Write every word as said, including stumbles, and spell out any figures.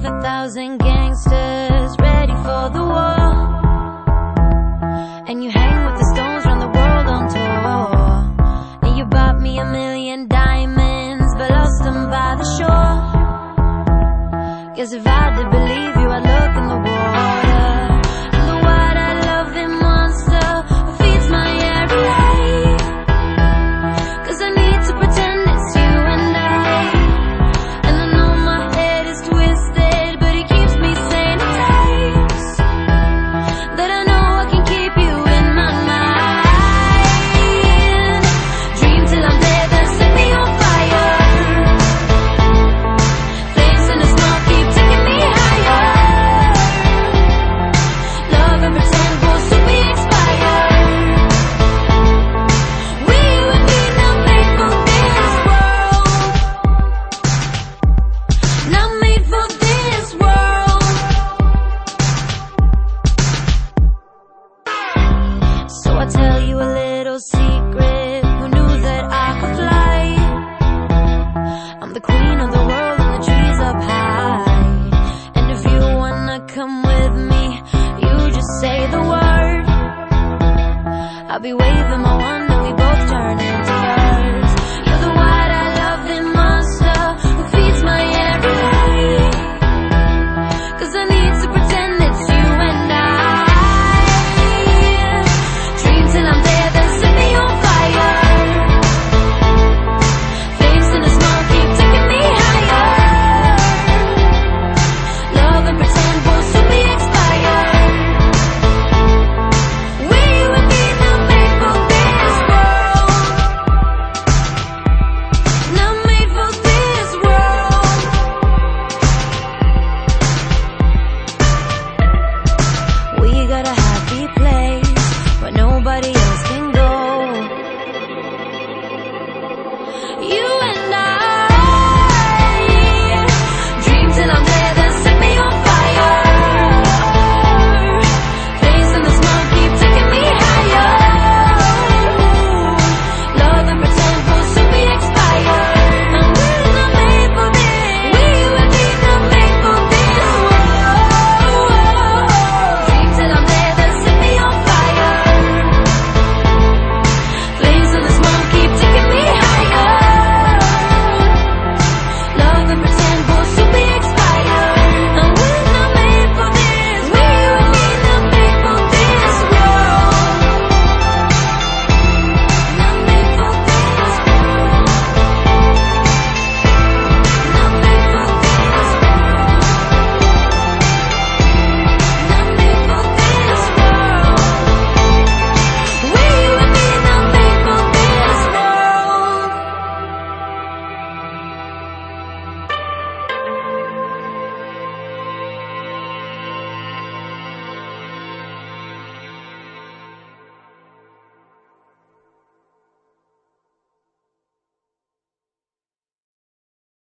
a thousand gangsters ready for the war, and you hang with the Stones, run the world on tour, and you bought me a million diamonds but lost them by the shore. Guess if I did believe you, I'd look in the water, and the wide-eyed loving monster feeds my every day, 'cause I need to pretend it's you and I, and I know my head is twisted, but it keeps me sane at times, that I know I can keep you in my mind. Dream till I'm dead, then set me on fire. Flames in the smoke keep taking me higher. Love and pretend will soon be expired. We, you and me, not made for this world, not made for this world. So I tell you a little secret, who knew that I could fly? I'm the queen of the world and the trees up high, and if you wanna come with me, you just say the word. I'll be waving my wand